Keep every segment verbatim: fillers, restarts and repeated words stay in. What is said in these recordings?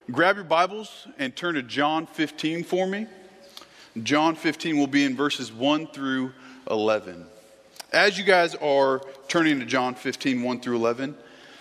Grab your Bibles and turn to John fifteen for me. John fifteen will be in verses one through eleven. As you guys are turning to John fifteen, one through eleven,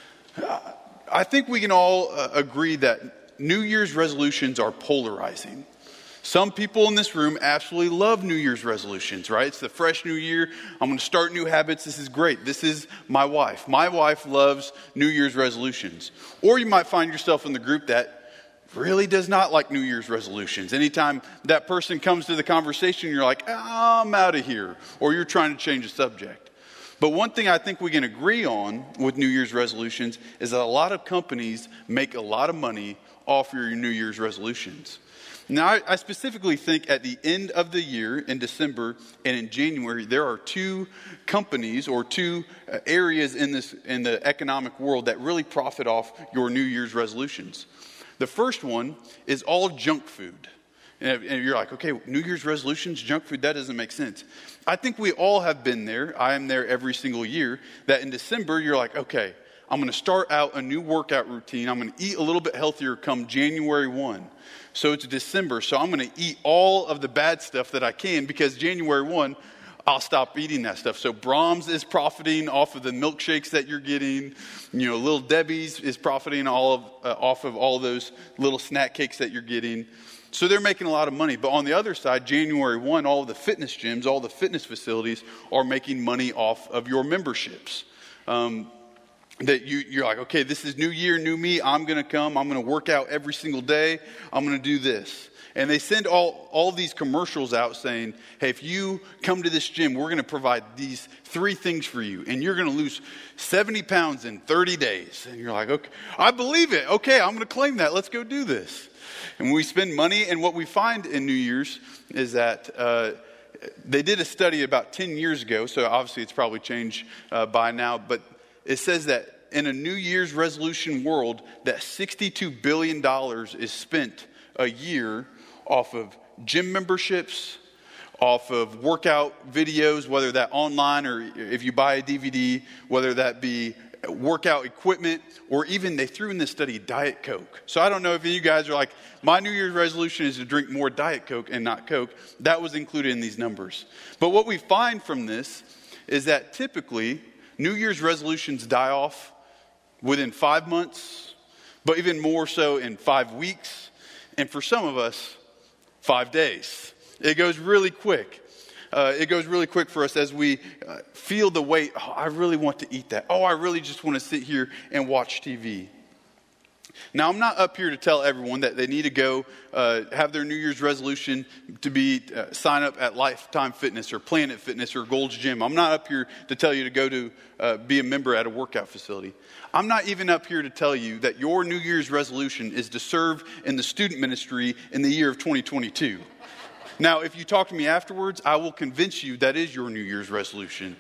I think we can all uh, agree that New Year's resolutions are polarizing. Some people in this room absolutely love New Year's resolutions, right? It's the fresh new year. I'm going to start new habits. This is great. This is my wife. My wife loves New Year's resolutions. Or you might find yourself in the group that really does not like New Year's resolutions. Anytime that person comes to the conversation, you're like, oh, I'm out of here. Or you're trying to change the subject. But one thing I think we can agree on with New Year's resolutions is that a lot of companies make a lot of money off your New Year's resolutions. Now, I, I specifically think at the end of the year, in December and in January, there are two companies or two uh, areas in this in the economic world that really profit off your New Year's resolutions. The first one is all junk food. And, and you're like, okay, New Year's resolutions, junk food, that doesn't make sense. I think we all have been there. I am there every single year. That in December, you're like, okay, I'm going to start out a new workout routine. I'm going to eat a little bit healthier come January first. So it's December, so I'm going to eat all of the bad stuff that I can because January first, I'll stop eating that stuff. So Brahms is profiting off of the milkshakes that you're getting. You know, Little Debbie's is profiting all of, uh, off of all those little snack cakes that you're getting. So they're making a lot of money. But on the other side, January first, all of the fitness gyms, all the fitness facilities are making money off of your memberships. Um, That you, you're like, okay, this is new year, new me. I'm going to come. I'm going to work out every single day. I'm going to do this. And they send all, all these commercials out saying, hey, if you come to this gym, we're going to provide these three things for you. And you're going to lose seventy pounds in thirty days. And you're like, okay, I believe it. Okay, I'm going to claim that. Let's go do this. And we spend money. And what we find in New Year's is that uh, they did a study about ten years ago. So obviously it's probably changed uh, by now. But it says that in a New Year's resolution world, that sixty-two billion dollars is spent a year off of gym memberships, off of workout videos, whether that online or if you buy a D V D, whether that be workout equipment, or even they threw in this study Diet Coke. So I don't know if you guys are like, my New Year's resolution is to drink more Diet Coke and not Coke. That was included in these numbers. But what we find from this is that typically New Year's resolutions die off within five months, but even more so in five weeks, and for some of us, five days. It goes really quick. Uh, it goes really quick for us as we uh, feel the weight. Oh, I really want to eat that. Oh, I really just want to sit here and watch T V. Now, I'm not up here to tell everyone that they need to go uh, have their New Year's resolution to be uh, sign up at Lifetime Fitness or Planet Fitness or Gold's Gym. I'm not up here to tell you to go to uh, be a member at a workout facility. I'm not even up here to tell you that your New Year's resolution is to serve in the student ministry in the year of twenty twenty-two. Now, if you talk to me afterwards, I will convince you that is your New Year's resolution.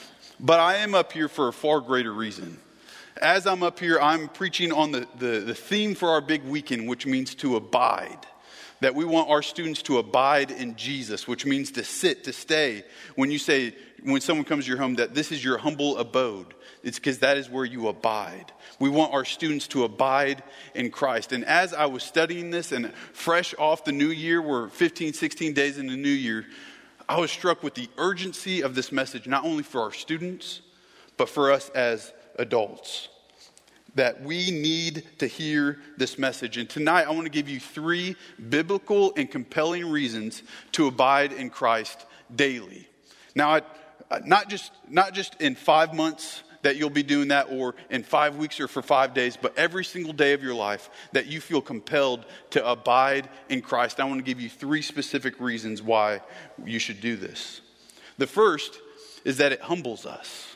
But I am up here for a far greater reason. As I'm up here, I'm preaching on the, the, the theme for our big weekend, which means to abide. That we want our students to abide in Jesus, which means to sit, to stay. When you say, when someone comes to your home, that this is your humble abode, it's because that is where you abide. We want our students to abide in Christ. And as I was studying this and fresh off the new year, we're fifteen, sixteen days in the new year, I was struck with the urgency of this message, not only for our students, but for us as adults, that we need to hear this message. And tonight I want to give you three biblical and compelling reasons to abide in Christ daily. Now, I, not just not just in five months that you'll be doing that, or in five weeks or for five days, but every single day of your life that you feel compelled to abide in Christ. I want to give you three specific reasons why you should do this. The first is that it humbles us.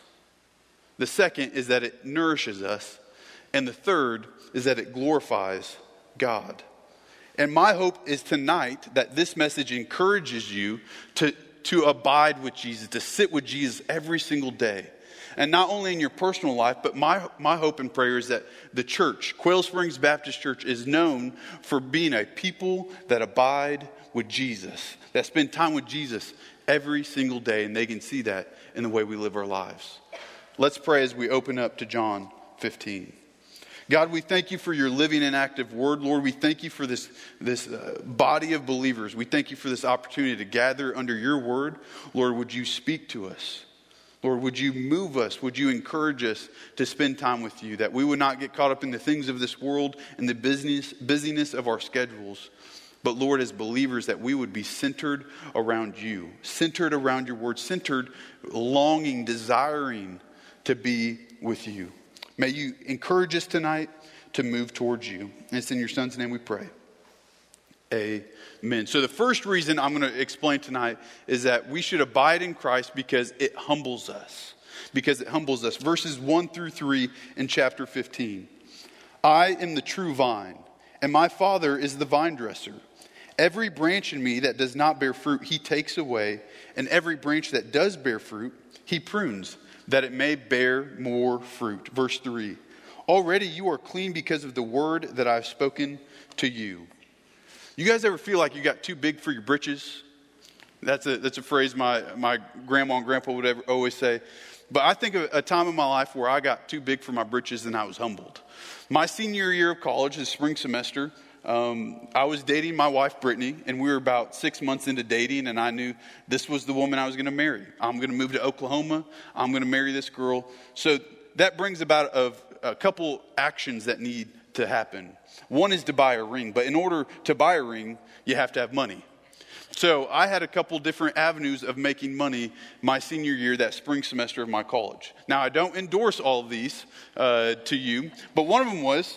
The second is that it nourishes us. And the third is that it glorifies God. And my hope is tonight that this message encourages you to, to abide with Jesus, to sit with Jesus every single day. And not only in your personal life, but my, my hope and prayer is that the church, Quail Springs Baptist Church, is known for being a people that abide with Jesus, that spend time with Jesus every single day. And they can see that in the way we live our lives. Let's pray as we open up to John fifteen. God, we thank you for your living and active word. Lord, we thank you for this, this uh, body of believers. We thank you for this opportunity to gather under your word. Lord, would you speak to us? Lord, would you move us? Would you encourage us to spend time with you, that we would not get caught up in the things of this world and the business, busyness of our schedules. But Lord, as believers, that we would be centered around you, centered around your word, centered, longing, desiring to be with you. May you encourage us tonight to move towards you. And it's in your son's name we pray. Amen. So the first reason I'm going to explain tonight is that we should abide in Christ because it humbles us. Because it humbles us. Verses one through three in chapter fifteen. I am the true vine, and my Father is the vine dresser. Every branch in me that does not bear fruit, he takes away. And every branch that does bear fruit, he prunes, that it may bear more fruit. Verse three. Already you are clean because of the word that I have spoken to you. You guys ever feel like you got too big for your britches? That's a that's a phrase my, my grandma and grandpa would ever, always say. But I think of a time in my life where I got too big for my britches and I was humbled. My senior year of college, the spring semester, um, I was dating my wife, Brittany, and we were about six months into dating, and I knew this was the woman I was going to marry. I'm going to move to Oklahoma. I'm going to marry this girl. So that brings about a, a couple actions that need to happen. One is to buy a ring, but in order to buy a ring, you have to have money. So I had a couple different avenues of making money my senior year, that spring semester of my college. Now, I don't endorse all of these uh, to you, but one of them was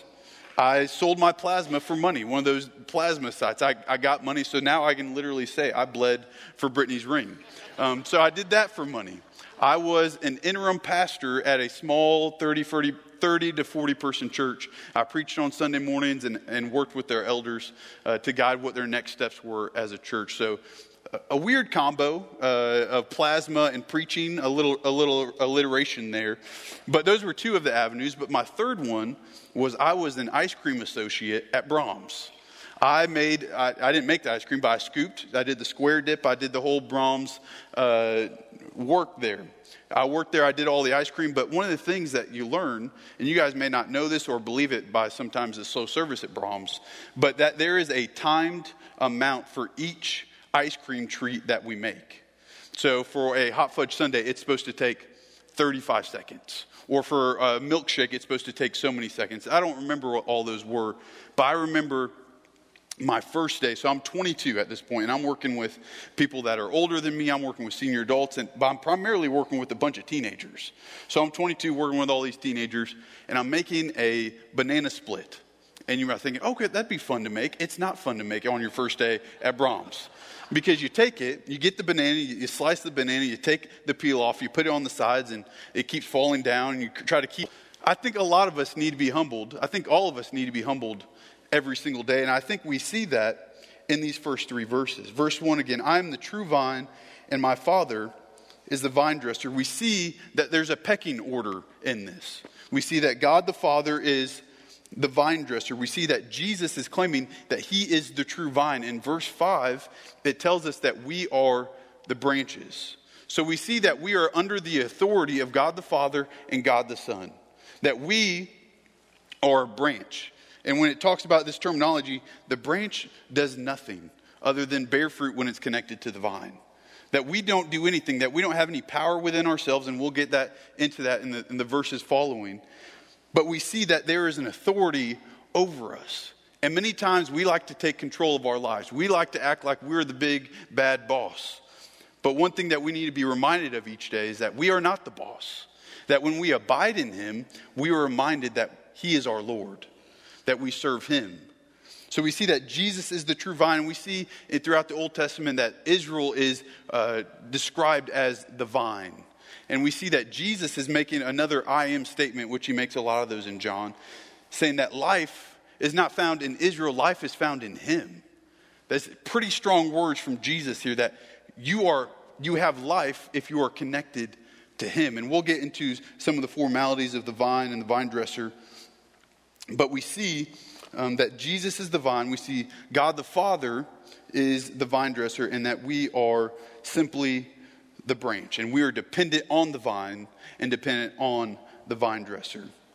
I sold my plasma for money, one of those plasma sites. I, I got money, so now I can literally say I bled for Brittany's ring. Um, so I did that for money. I was an interim pastor at a small thirty, thirty to forty person church. I preached on Sunday mornings and, and worked with their elders uh, to guide what their next steps were as a church. So uh, a weird combo uh, of plasma and preaching, a little, a little alliteration there. But those were two of the avenues. But my third one was I was an ice cream associate at Brahms. I made, I, I didn't make the ice cream, but I scooped. I did the square dip. I did the whole Brahms uh, work there. I worked there. I did all the ice cream. But one of the things that you learn, and you guys may not know this or believe it by sometimes the slow service at Brahms, but that there is a timed amount for each ice cream treat that we make. So for a hot fudge sundae, it's supposed to take thirty-five seconds. Or for a milkshake, it's supposed to take so many seconds. I don't remember what all those were, but I remember my first day. So I'm twenty-two at this point, and I'm working with people that are older than me. I'm working with senior adults, and but I'm primarily working with a bunch of teenagers. So I'm twenty-two, working with all these teenagers, and I'm making a banana split. And you might thinking, okay, that'd be fun to make. It's not fun to make on your first day at Brahms. Because you take it, you get the banana, you, you slice the banana, you take the peel off, you put it on the sides, and it keeps falling down, and you try to keep. I think a lot of us need to be humbled. I think all of us need to be humbled every single day. And I think we see that in these first three verses. Verse one again, I am the true vine, and my Father is the vine dresser. We see that there's a pecking order in this. We see that God the Father is the vine dresser. We see that Jesus is claiming that he is the true vine. In verse five, it tells us that we are the branches. So we see that we are under the authority of God the Father and God the Son. That we are a branch. And when it talks about this terminology, the branch does nothing other than bear fruit when it's connected to the vine. That we don't do anything, that we don't have any power within ourselves, and we'll get that into that in the, in the verses following. But we see that there is an authority over us. And many times we like to take control of our lives. We like to act like we're the big, bad boss. But one thing that we need to be reminded of each day is that we are not the boss. That when we abide in him, we are reminded that he is our Lord. That we serve him. So we see that Jesus is the true vine. And we see it throughout the Old Testament that Israel is uh, described as the vine. And we see that Jesus is making another I am statement, which he makes a lot of those in John, saying that life is not found in Israel, life is found in him. That's pretty strong words from Jesus here, that you are you have life if you are connected to him. And we'll get into some of the formalities of the vine and the vine dresser. But we see um, that Jesus is the vine. We see God the Father is the vine dresser, and that we are simply the branch. And we are dependent on the vine and dependent on the vine dresser.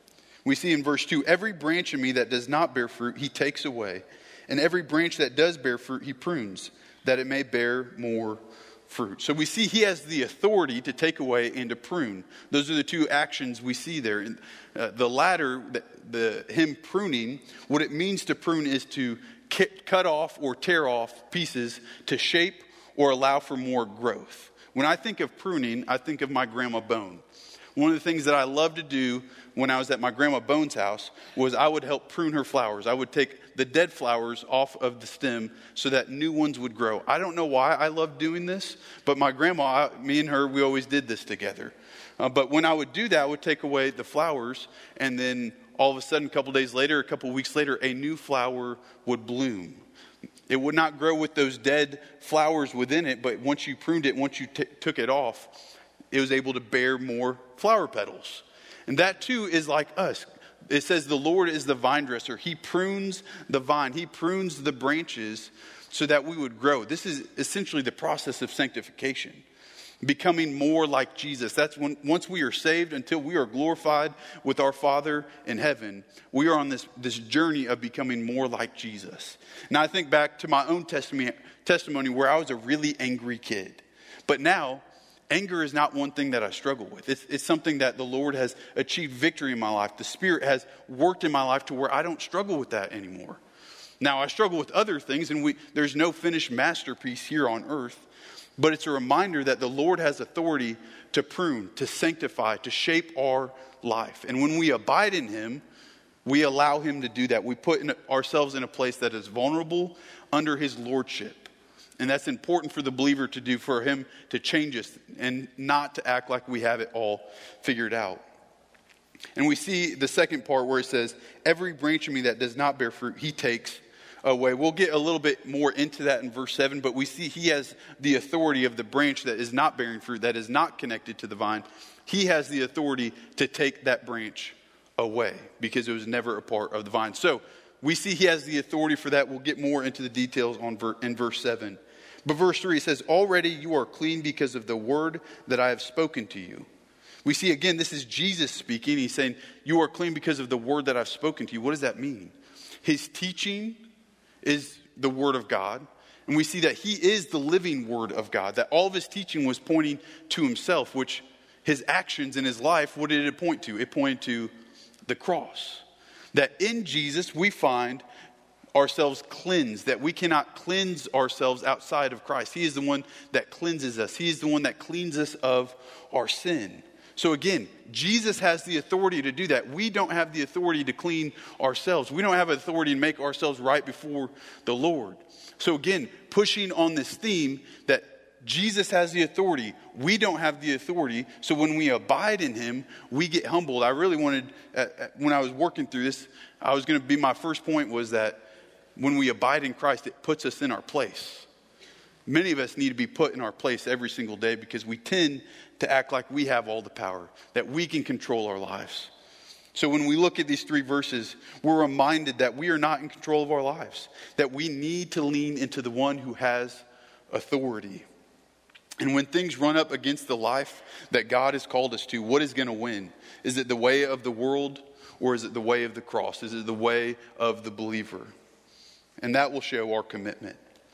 We see in verse two, every branch in me that does not bear fruit, he takes away. And every branch that does bear fruit, he prunes, that it may bear more fruit. So we see he has the authority to take away and to prune. Those are the two actions we see there. And, uh, the latter, the, the him pruning, what it means to prune is to cut off or tear off pieces to shape or allow for more growth. When I think of pruning, I think of my grandma Bone. One of the things that I loved to do when I was at my grandma Bone's house was I would help prune her flowers. I would take the dead flowers off of the stem so that new ones would grow. I don't know why I loved doing this, but my grandma, me and her, we always did this together. Uh, but when I would do that, I would take away the flowers, and then all of a sudden, a couple days later, a couple weeks later, a new flower would bloom. It would not grow with those dead flowers within it, but once you pruned it, once you t- took it off, it was able to bear more flower petals. And that too is like us. It says the Lord is the vine dresser. He prunes the vine. He prunes the branches so that we would grow. This is essentially the process of sanctification. Becoming more like Jesus. That's when, once we are saved, until we are glorified with our Father in heaven, we are on this, this journey of becoming more like Jesus. Now I think back to my own testimony, testimony where I was a really angry kid. But now, anger is not one thing that I struggle with. It's, it's something that the Lord has achieved victory in my life. The Spirit has worked in my life to where I don't struggle with that anymore. Now I struggle with other things, and we, there's no finished masterpiece here on earth. But it's a reminder that the Lord has authority to prune, to sanctify, to shape our life. And when we abide in Him, we allow Him to do that. We put in ourselves in a place that is vulnerable under His lordship. And that's important for the believer to do, for Him to change us and not to act like we have it all figured out. And we see the second part where it says, every branch of me that does not bear fruit, He takes away. We'll get a little bit more into that in verse seven, but we see He has the authority of the branch that is not bearing fruit, that is not connected to the vine. He has the authority to take that branch away because it was never a part of the vine. So we see He has the authority for that. We'll get more into the details on ver- in verse seven. But verse three says, already you are clean because of the word that I have spoken to you. We see again, this is Jesus speaking. He's saying, you are clean because of the word that I've spoken to you. What does that mean? His teaching is the word of God. And we see that He is the living word of God. That all of His teaching was pointing to Himself, which His actions in His life, what did it point to? It pointed to the cross. That in Jesus we find ourselves cleansed, that we cannot cleanse ourselves outside of Christ. He is the one that cleanses us. He is the one that cleans us of our sin. So again, Jesus has the authority to do that. We don't have the authority to clean ourselves. We don't have authority to make ourselves right before the Lord. So again, pushing on this theme that Jesus has the authority. We don't have the authority. So when we abide in Him, we get humbled. I really wanted, uh, when I was working through this, I was going to be, my first point was that when we abide in Christ, it puts us in our place. Many of us need to be put in our place every single day because we tend to act like we have all the power, that we can control our lives. So when we look at these three verses, we're reminded that we are not in control of our lives, that we need to lean into the one who has authority. And when things run up against the life that God has called us to, what is going to win? Is it the way of the world, or is it the way of the cross? Is it the way of the believer? And that will show our commitment.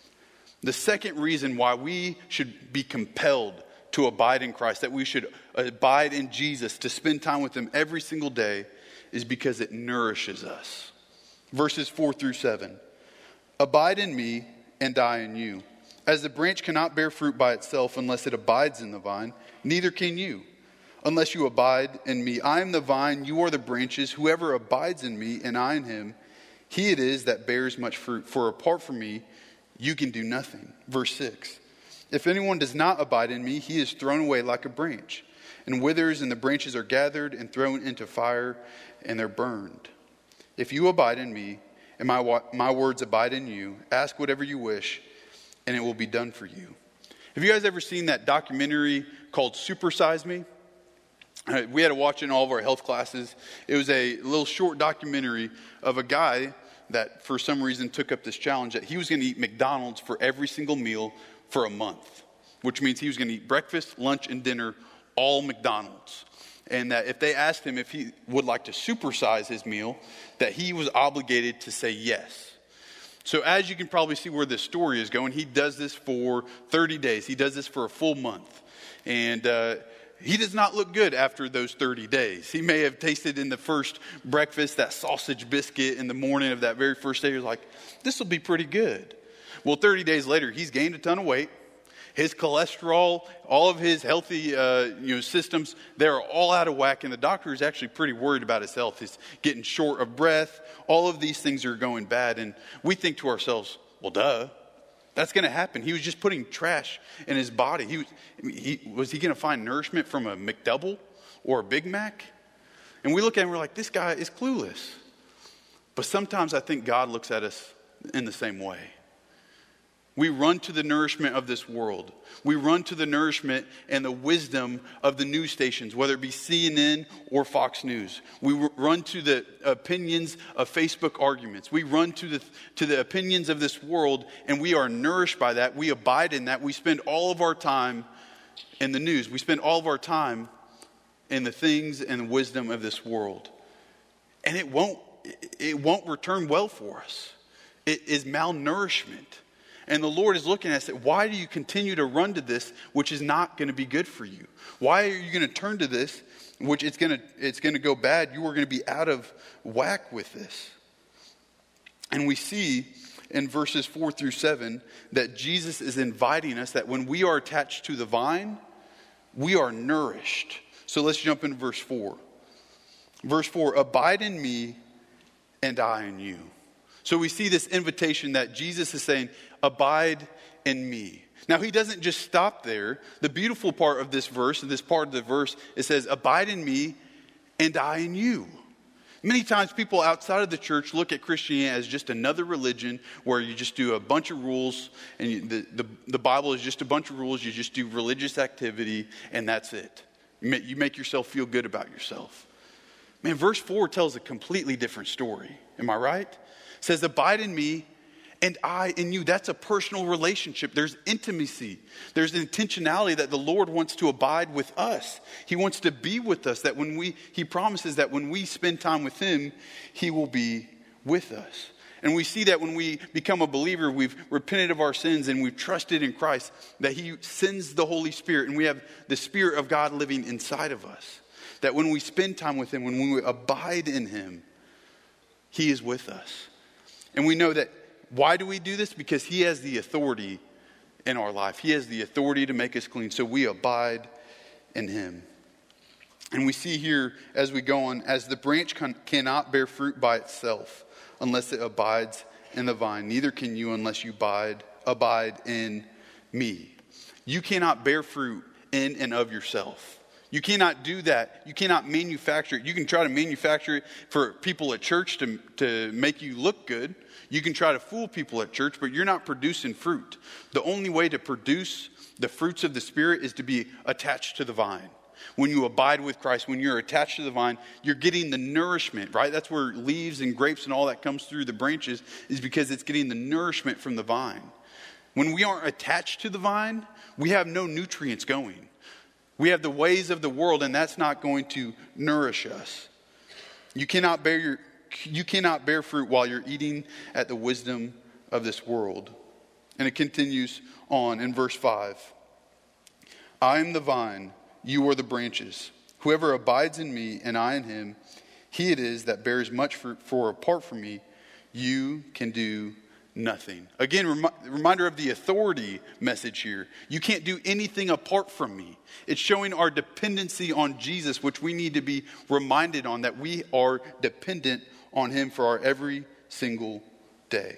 The second reason why we should be compelled to abide in Christ, that we should abide in Jesus, to spend time with Him every single day, is because it nourishes us. Verses four through seven. Abide in me and I in you. As the branch cannot bear fruit by itself unless it abides in the vine, neither can you unless you abide in me. I am the vine, you are the branches. Whoever abides in me and I in him, he it is that bears much fruit. For apart from me, you can do nothing. Verse six. If anyone does not abide in me, he is thrown away like a branch and withers, and the branches are gathered and thrown into fire, and they're burned. If you abide in me, and my, my words abide in you, ask whatever you wish, and it will be done for you. Have you guys ever seen that documentary called Super Size Me? Uh, we had to watch it in all of our health classes. It was a little short documentary of a guy that for some reason took up this challenge that he was going to eat McDonald's for every single meal for a month, which means he was going to eat breakfast, lunch, and dinner all McDonald's. and that if they asked him if he would like to supersize his meal, that he was obligated to say yes. So as you can probably see where this story is going, he does this for thirty days. He does this for a full month. And uh, he does not look good after those thirty days. He may have tasted in the first breakfast that sausage biscuit in the morning of that very first day. He was like, this will be pretty good. Well, thirty days later, he's gained a ton of weight. His cholesterol, all of his healthy uh, you know, systems, they're all out of whack. And the doctor is actually pretty worried about his health. He's getting short of breath. All of these things are going bad. And we think to ourselves, well, duh, that's going to happen. He was just putting trash in his body. He was, he, was he going to find nourishment from a McDouble or a Big Mac? And we look at him and we're like, this guy is clueless. But sometimes I think God looks at us in the same way. We run to the nourishment of this world. We run to the nourishment and the wisdom of the news stations, whether it be C N N or Fox News. We run to the opinions of Facebook arguments. We run to the to the opinions of this world, and we are nourished by that. We abide in that. We spend all of our time in the news. We spend all of our time in the things and the wisdom of this world. And it won't, it won't return well for us. It is malnourishment. And the Lord is looking at us and saying, why do you continue to run to this, which is not going to be good for you? Why are you going to turn to this, which it's going to it's going to go bad? You are going to be out of whack with this. And we see in verses four through seven that Jesus is inviting us that when we are attached to the vine, we are nourished. So let's jump into verse four. Verse four, abide in me and I in you. So we see this invitation that Jesus is saying, abide in me. Now, he doesn't just stop there. The beautiful part of this verse, this part of the verse, it says, abide in me and I in you. Many times people outside of the church look at Christianity as just another religion where you just do a bunch of rules and you, the, the, the Bible is just a bunch of rules. You just do religious activity and that's it. You make, you make yourself feel good about yourself. Man, verse four tells a completely different story. Am I right? It says, abide in me and I in you. That's a personal relationship. There's intimacy. There's intentionality that the Lord wants to abide with us. He wants to be with us. That when we, he promises that when we spend time with him, he will be with us. And we see that when we become a believer, we've repented of our sins and we've trusted in Christ, that he sends the Holy Spirit and we have the Spirit of God living inside of us. That when we spend time with him, when we abide in him, he is with us. And we know that, why do we do this? Because he has the authority in our life. He has the authority to make us clean. So we abide in him. And we see here as we go on, as the branch can, cannot bear fruit by itself unless it abides in the vine. Neither can you unless you abide, abide in me. You cannot bear fruit in and of yourself. You cannot do that. You cannot manufacture it. You can try to manufacture it for people at church to, to make you look good. You can try to fool people at church, but you're not producing fruit. The only way to produce the fruits of the Spirit is to be attached to the vine. When you abide with Christ, when you're attached to the vine, you're getting the nourishment, right? That's where leaves and grapes and all that comes through the branches, is because it's getting the nourishment from the vine. When we aren't attached to the vine, we have no nutrients going. We have the ways of the world, and that's not going to nourish us. You cannot bear your, you cannot bear fruit while you're eating at the wisdom of this world. And it continues on in verse five. I am the vine, you are the branches. Whoever abides in me and I in him, he it is that bears much fruit, for apart from me, you can do nothing. Again, rem- reminder of the authority message here. You can't do anything apart from me. It's showing our dependency on Jesus, which we need to be reminded on, that we are dependent on him for our every single day.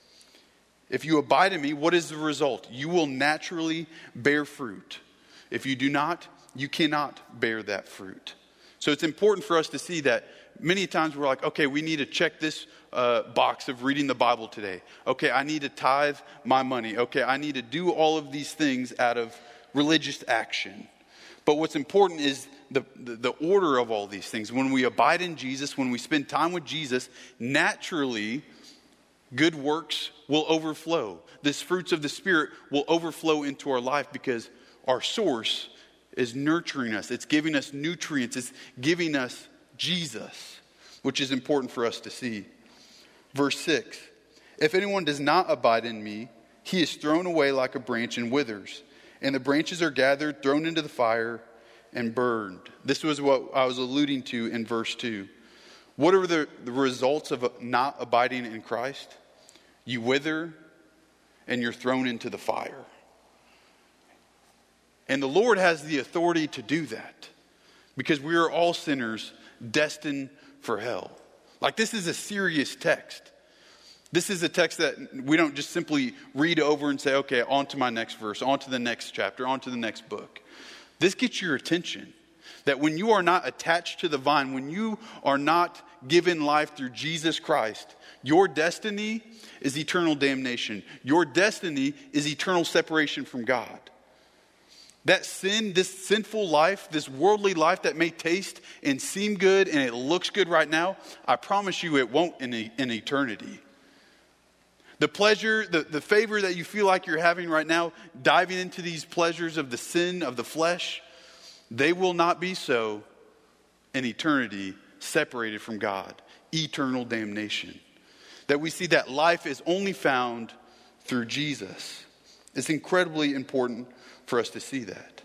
If you abide in me, what is the result? You will naturally bear fruit. If you do not, you cannot bear that fruit. So it's important for us to see that many times we're like, okay, we need to check this uh, box of reading the Bible today. Okay, I need to tithe my money. Okay, I need to do all of these things out of religious action. But what's important is the, the, the order of all these things. When we abide in Jesus, when we spend time with Jesus, naturally, good works will overflow. These fruits of the Spirit will overflow into our life because our source is nurturing us. It's giving us nutrients. It's giving us Jesus, which is important for us to see. Verse six, if anyone does not abide in me, he is thrown away like a branch and withers, and the branches are gathered, thrown into the fire, and burned. This was what I was alluding to in verse two. What are the, the results of not abiding in Christ? You wither, and you're thrown into the fire. And the Lord has the authority to do that, because we are all sinners destined for hell. Like, this is a serious text. This is a text that we don't just simply read over and say, okay, on to my next verse, on to the next chapter, on to the next book. This gets your attention. That when you are not attached to the vine, when you are not given life through Jesus Christ, your destiny is eternal damnation. Your destiny is eternal separation from God. That sin, this sinful life, this worldly life that may taste and seem good and it looks good right now, I promise you it won't in, a, in eternity. The pleasure, the, the favor that you feel like you're having right now, diving into these pleasures of the sin of the flesh, they will not be so in eternity, separated from God. Eternal damnation. That we see that life is only found through Jesus. It's incredibly important for us to see that.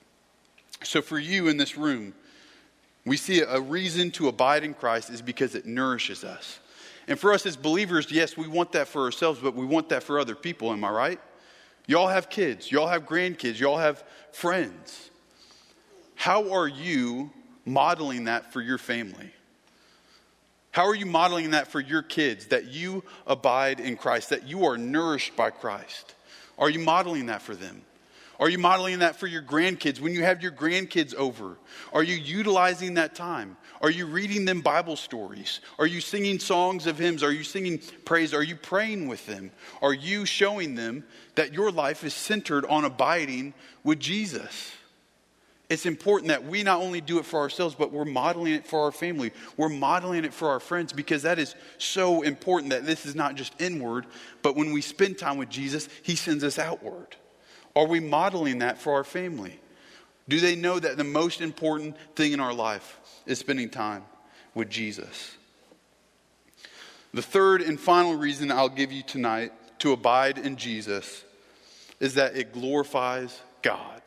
So for you in this room, we see a reason to abide in Christ is because it nourishes us. And for us as believers, yes, we want that for ourselves, but we want that for other people, am I right? Y'all have kids, y'all have grandkids, y'all have friends. How are you modeling that for your family? How are you modeling that for your kids, that you abide in Christ, that you are nourished by Christ? Are you modeling that for them? Are you modeling that for your grandkids when you have your grandkids over? Are you utilizing that time? Are you reading them Bible stories? Are you singing songs of hymns? Are you singing praise? Are you praying with them? Are you showing them that your life is centered on abiding with Jesus? It's important that we not only do it for ourselves, but we're modeling it for our family. We're modeling it for our friends, because that is so important, that this is not just inward, but when we spend time with Jesus, he sends us outward. Are we modeling that for our family? Do they know that the most important thing in our life is spending time with Jesus? The third and final reason I'll give you tonight to abide in Jesus is that it glorifies God.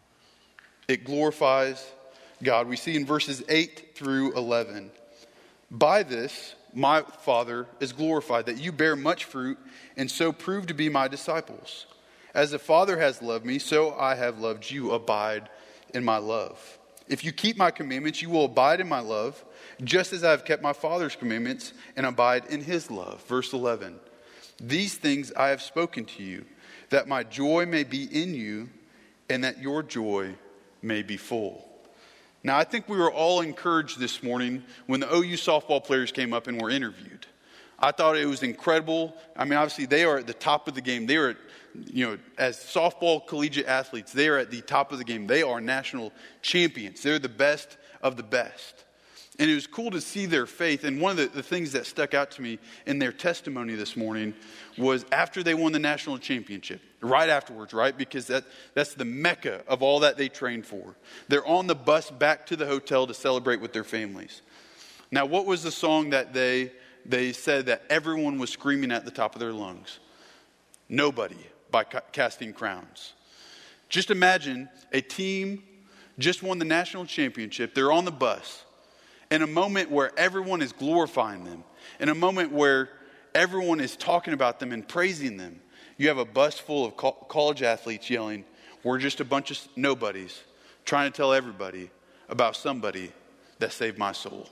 It glorifies God. We see in verses eight through eleven, by this my Father is glorified, that you bear much fruit and so prove to be my disciples. As the Father has loved me, so I have loved you. Abide in my love. If you keep my commandments, you will abide in my love, just as I have kept my Father's commandments and abide in his love. Verse eleven, these things I have spoken to you, that my joy may be in you and that your joy may be full. Now, I think we were all encouraged this morning when the O U softball players came up and were interviewed. I thought it was incredible. I mean, obviously, they are at the top of the game. They are at, you know, as softball collegiate athletes, they are at the top of the game. They are national champions. They're the best of the best. And it was cool to see their faith. And one of the, the things that stuck out to me in their testimony this morning was after they won the national championship, right afterwards, right? Because that, that's the mecca of all that they trained for. They're on the bus back to the hotel to celebrate with their families. Now, what was the song that they, they said that everyone was screaming at the top of their lungs? Nobody, by Casting Crowns. Just imagine a team just won the national championship. They're on the bus. In a moment where everyone is glorifying them, in a moment where everyone is talking about them and praising them, you have a bus full of co- college athletes yelling, we're just a bunch of nobodies trying to tell everybody about somebody that saved my soul.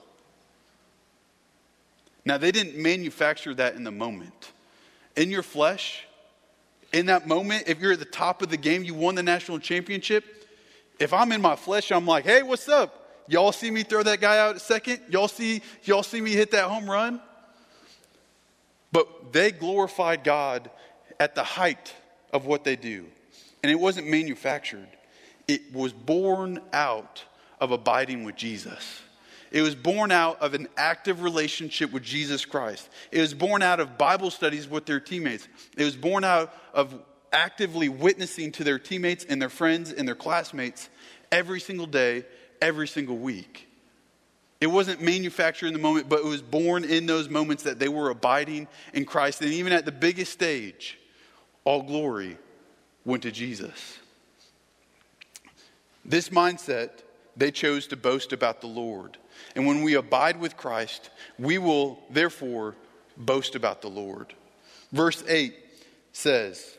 Now, they didn't manufacture that in the moment. In your flesh, in that moment, if you're at the top of the game, you won the national championship, if I'm in my flesh, I'm like, hey, what's up? Y'all see me throw that guy out at second? Y'all see, y'all see me hit that home run? But they glorified God at the height of what they do. And it wasn't manufactured. It was born out of abiding with Jesus. It was born out of an active relationship with Jesus Christ. It was born out of Bible studies with their teammates. It was born out of actively witnessing to their teammates and their friends and their classmates every single day, every single week. It wasn't manufactured in the moment, but it was born in those moments that they were abiding in Christ. And even at the biggest stage, all glory went to Jesus. This mindset, they chose to boast about the Lord. And when we abide with Christ, we will therefore boast about the Lord. Verse eight says,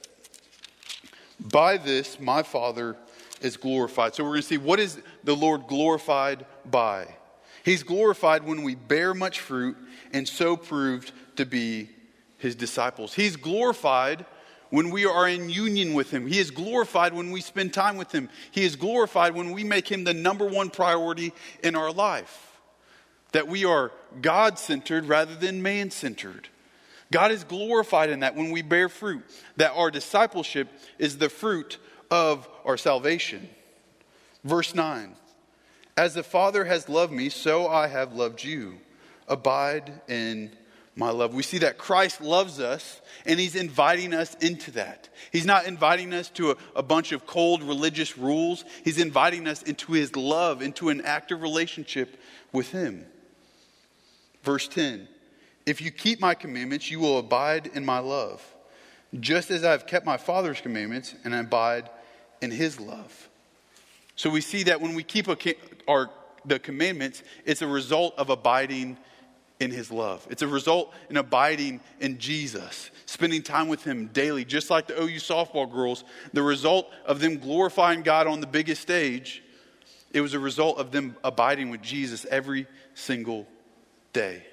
by this my Father is glorified. So we're going to see, what is the Lord glorified by? He's glorified when we bear much fruit and so proved to be his disciples. He's glorified when we are in union with him. He is glorified when we spend time with him. He is glorified when we make him the number one priority in our life. That we are God-centered rather than man-centered. God is glorified in that when we bear fruit. That our discipleship is the fruit of our salvation. Verse nine. As the Father has loved me, so I have loved you. Abide in my love. We see that Christ loves us, and he's inviting us into that. He's not inviting us to a, a bunch of cold religious rules. He's inviting us into his love, into an active relationship with him. Verse ten. If you keep my commandments, you will abide in my love, just as I have kept my Father's commandments and abide in his love. So we see that when we keep a, our the commandments, it's a result of abiding in his love. It's a result in abiding in Jesus, spending time with him daily, just like the O U softball girls. The result of them glorifying God on the biggest stage, it was a result of them abiding with Jesus every single day.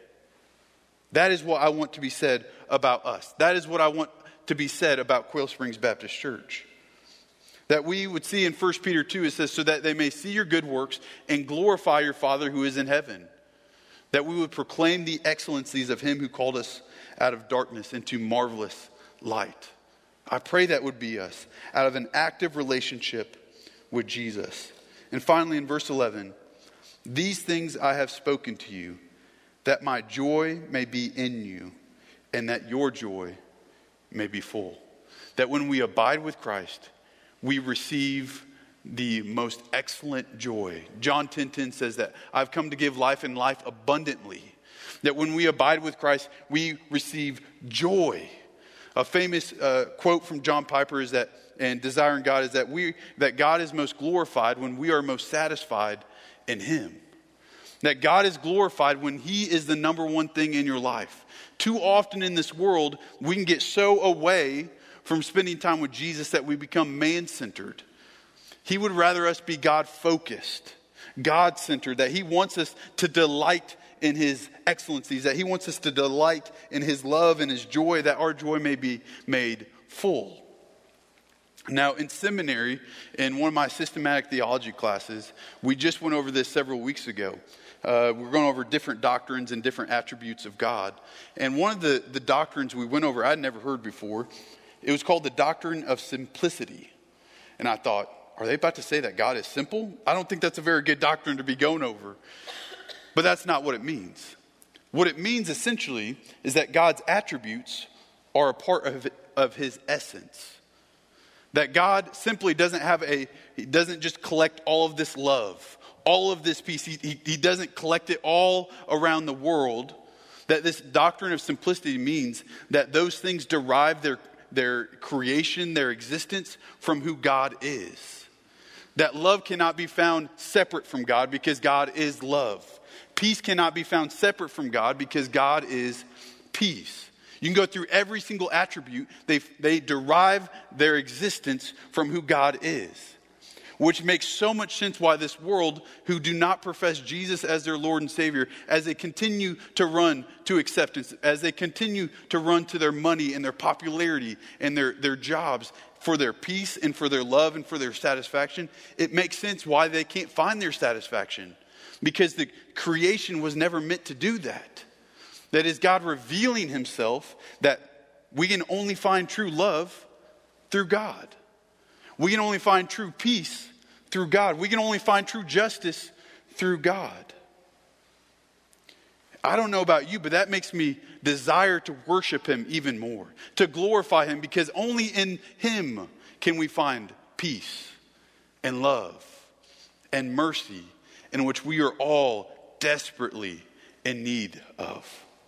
That is what I want to be said about us. That is what I want to be said about Quail Springs Baptist Church. That we would see in First Peter two, it says, so that they may see your good works and glorify your Father who is in heaven. That we would proclaim the excellencies of him who called us out of darkness into marvelous light. I pray that would be us, out of an active relationship with Jesus. And finally in verse eleven, these things I have spoken to you, that my joy may be in you, and that your joy may be full. That when we abide with Christ, we receive the most excellent joy. John ten ten says that I've come to give life and life abundantly. That when we abide with Christ, we receive joy. A famous uh, quote from John Piper is that, and Desiring God, is that we that God is most glorified when we are most satisfied in him. That God is glorified when he is the number one thing in your life. Too often in this world, we can get so away from spending time with Jesus that we become man-centered. He would rather us be God-focused, God-centered, that he wants us to delight in his excellencies, that he wants us to delight in his love and his joy, that our joy may be made full. Now, in seminary, in one of my systematic theology classes, we just went over this several weeks ago. Uh, we're going over different doctrines and different attributes of God. And one of the, the doctrines we went over, I'd never heard before, it was called the doctrine of simplicity. And I thought, are they about to say that God is simple? I don't think that's a very good doctrine to be going over. But that's not what it means. What it means essentially is that God's attributes are a part of, of his essence. That God simply doesn't have a, he doesn't just collect all of this love, all of this peace. He, he, he doesn't collect it all around the world. That this doctrine of simplicity means that those things derive their, their creation, their existence from who God is. That love cannot be found separate from God because God is love. Peace cannot be found separate from God because God is peace. You can go through every single attribute. They, they derive their existence from who God is. Which makes so much sense why this world, who do not profess Jesus as their Lord and Savior, as they continue to run to acceptance, as they continue to run to their money and their popularity and their, their jobs for their peace and for their love and for their satisfaction, it makes sense why they can't find their satisfaction. Because the creation was never meant to do that. That is God revealing himself, that we can only find true love through God. We can only find true peace through God. We can only find true justice through God. I don't know about you, but that makes me desire to worship him even more. To glorify him, because only in him can we find peace and love and mercy in which we are all desperately in need of.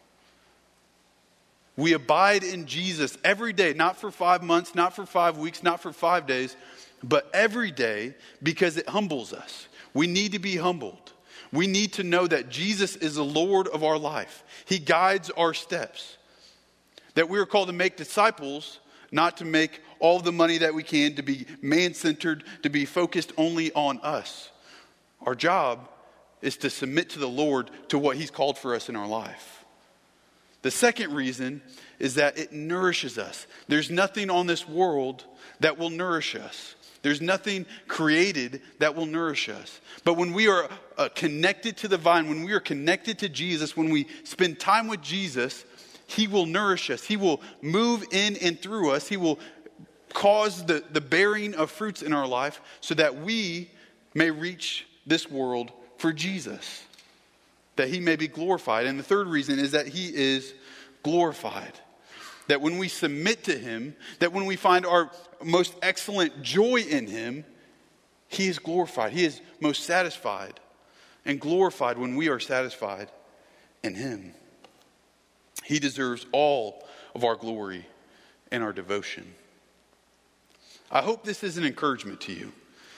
We abide in Jesus every day, not for five months, not for five weeks, not for five days, but every day because it humbles us. We need to be humbled. We need to know that Jesus is the Lord of our life. He guides our steps. That we are called to make disciples, not to make all the money that we can, to be man-centered, to be focused only on us. Our job is to submit to the Lord to what He's called for us in our life. The second reason is that it nourishes us. There's nothing on this world that will nourish us. There's nothing created that will nourish us. But when we are uh, connected to the vine, when we are connected to Jesus, when we spend time with Jesus, He will nourish us. He will move in and through us. He will cause the, the bearing of fruits in our life so that we may reach this world for Jesus, that He may be glorified. And the third reason is that He is glorified. That when we submit to Him, that when we find our most excellent joy in Him, He is glorified. He is most satisfied and glorified when we are satisfied in Him. He deserves all of our glory and our devotion. I hope this is an encouragement to you.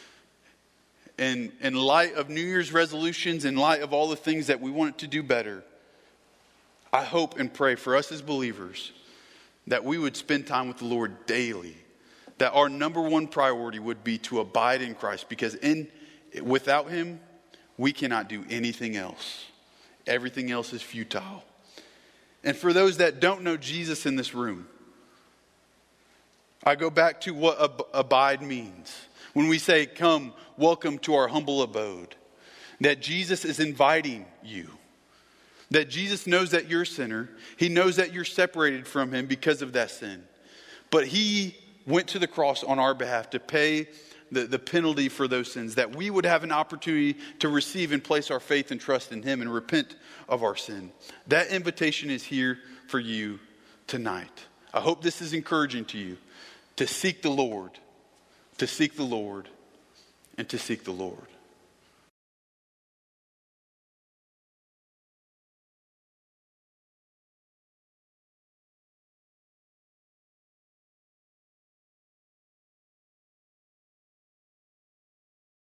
In, in light of New Year's resolutions, in light of all the things that we want to do better, I hope and pray for us as believers that we would spend time with the Lord daily. That our number one priority would be to abide in Christ. Because in without Him, we cannot do anything else. Everything else is futile. And for those that don't know Jesus in this room, I go back to what ab- abide means. When we say, come, welcome to our humble abode. That Jesus is inviting you. That Jesus knows that you're a sinner. He knows that you're separated from Him because of that sin. But He went to the cross on our behalf to pay the, the penalty for those sins. That we would have an opportunity to receive and place our faith and trust in Him and repent of our sin. That invitation is here for you tonight. I hope this is encouraging to you to seek the Lord. To seek the Lord and to seek the Lord.